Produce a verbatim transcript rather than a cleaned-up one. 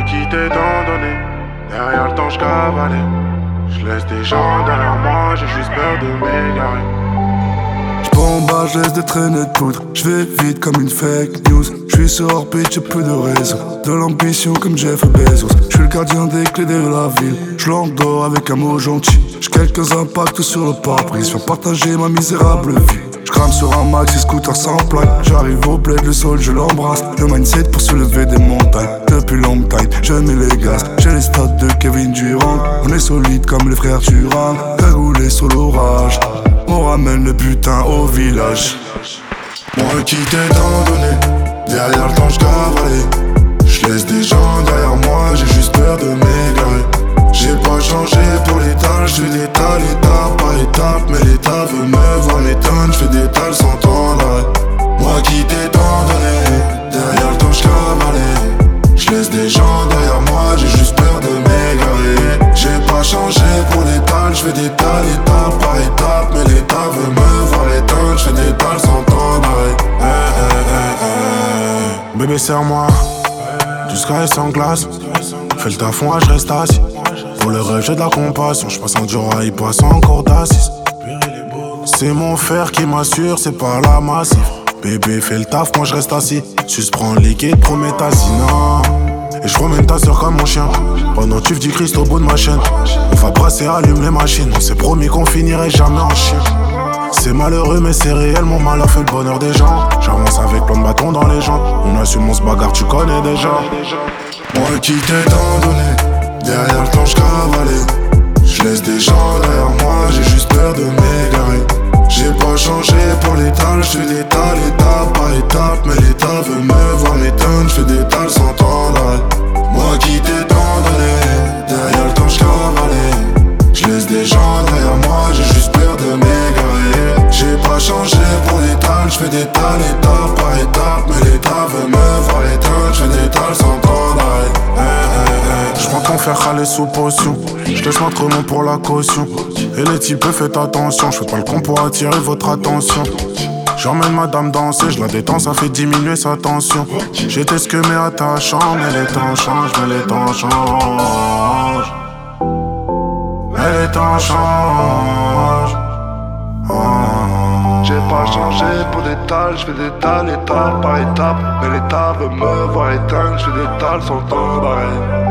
quitté tant donné. Derrière le temps j'cavalais. J'laisse des gens derrière moi, j'ai juste peur de m'égarer. J'bombarde, j'laisse des traînées de poudre. J'vais vite comme une fake news. J'suis sur orbite, j'ai plus de réseau. De l'ambition comme Jeff Bezos. J'suis le gardien des clés de la ville. J'l'endors avec un mot gentil. J'ai quelques impacts sur le pare-brise. Faire partager ma misérable vie. J'crame sur un maxi scooter sans plaque. J'arrive au bled, le sol je l'embrasse. Le mindset pour soulever des montagnes. Depuis long time, je mets les gaz. J'ai les stats de Kevin Durant. On est solide comme les frères Turan. Cagoulé sur l'orage. On ramène le putain au village. Moi qui t'ai tant donné. Derrière le temps j'cavalais. J'laisse des gens derrière moi. J'ai juste peur de m'égarer. J'ai pas changé pour l'étal, j'fais des tales étape par étape. Mais l'état veut me voir m'étonne, j'fais des tales sans temps d'arrêt. Moi qui t'ai tant donné, derrière le temps j'cavalais. J'laisse des gens derrière moi, j'ai juste peur de m'égarer. J'ai pas changé pour l'étal, j'fais des tales étape par étape. Mais l'état veut me voir l'étonne, j'fais des tales sans temps d'arrêt. eh, eh, eh, eh. Bébé serre-moi, du sky sans glace. Fais le taf, moi j'reste assis. Pour le rêve j'ai de la compassion, j'passe en dur, il passe encore d'assis. C'est mon fer qui m'assure, c'est pas la massif. Bébé fais le taf, moi j'reste assis. Sus prends le liquide, promets ta non. Et j'promène ta soeur comme mon chien. Pendant tu dis Christ au bout de ma chaîne. On va brasser, allume les machines. On s'est promis qu'on finirait jamais en chien. C'est malheureux mais c'est réel, mon malheur fait le bonheur des gens. J'avance avec plein de bâtons dans les jambes. On assume, on se bagarre, tu connais déjà. Moi qui t'ai tant donné. Derrière le temps j'cavalais. J'laisse des gens derrière moi, j'ai juste peur de m'égarer. J'ai pas changé pour l'étal, j'fais des tales étape par étape. Mais l'état veut me voir m'étonne, j'fais des tales sans temps d'arrêt. Moi qui t'ai tant donné, derrière le temps j'cavalais. J'laisse des gens derrière moi, j'ai juste peur de m'égarer. J'ai pas changé pour l'étal, j'fais des tales étape par étape. Mais l'état veut me voir l'étonne, j'fais des tales sans temps d'arrêt. eh, eh, eh. J'prends ton fer râler sous potion. J'laisse notre nom pour la caution. Et les types faites attention. J'fais pas le con pour attirer votre attention. J'emmène madame danser, j'la détends, ça fait diminuer sa tension. J'étais ce que mais attachant. Mais les temps changent, mais les temps changent. Mais les temps changent. Oh. J'ai pas changé pour des tales, j'fais des tales étape par étape. Mais l'état veut me voir éteindre, j'fais des tales sans temps d'arrêt.